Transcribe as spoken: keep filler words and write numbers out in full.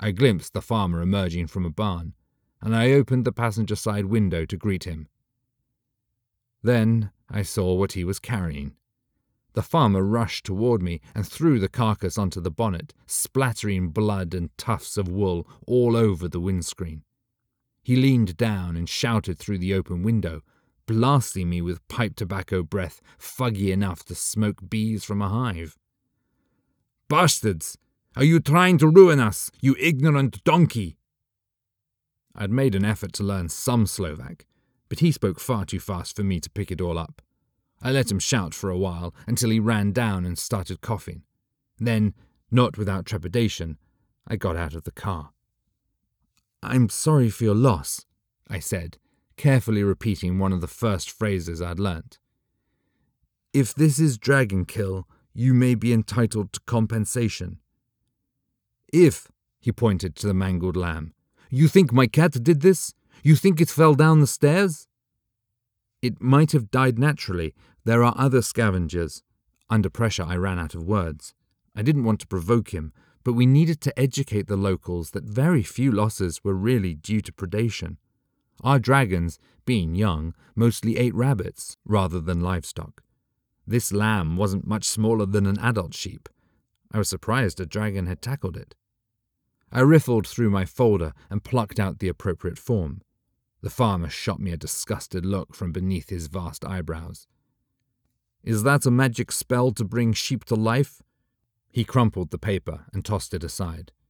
I glimpsed the farmer emerging from a barn, and I opened the passenger side window to greet him. Then I saw what he was carrying. The farmer rushed toward me and threw the carcass onto the bonnet, splattering blood and tufts of wool all over the windscreen. He leaned down and shouted through the open window, blasting me with pipe tobacco breath fuggy enough to smoke bees from a hive. "Bastards! Are you trying to ruin us, you ignorant donkey?" I'd made an effort to learn some Slovak, but he spoke far too fast for me to pick it all up. I let him shout for a while until he ran down and started coughing. Then, not without trepidation, I got out of the car. "I'm sorry for your loss," I said, carefully repeating one of the first phrases I'd learnt. "If this is dragon kill, you may be entitled to compensation." "If," he pointed to the mangled lamb, "you think my cat did this? You think it fell down the stairs?" "It might have died naturally. There are other scavengers." Under pressure, I ran out of words. I didn't want to provoke him, but we needed to educate the locals that very few losses were really due to predation. Our dragons, being young, mostly ate rabbits rather than livestock. This lamb wasn't much smaller than an adult sheep. I was surprised a dragon had tackled it. I riffled through my folder and plucked out the appropriate form. The farmer shot me a disgusted look from beneath his vast eyebrows. "Is that a magic spell to bring sheep to life?" He crumpled the paper and tossed it aside.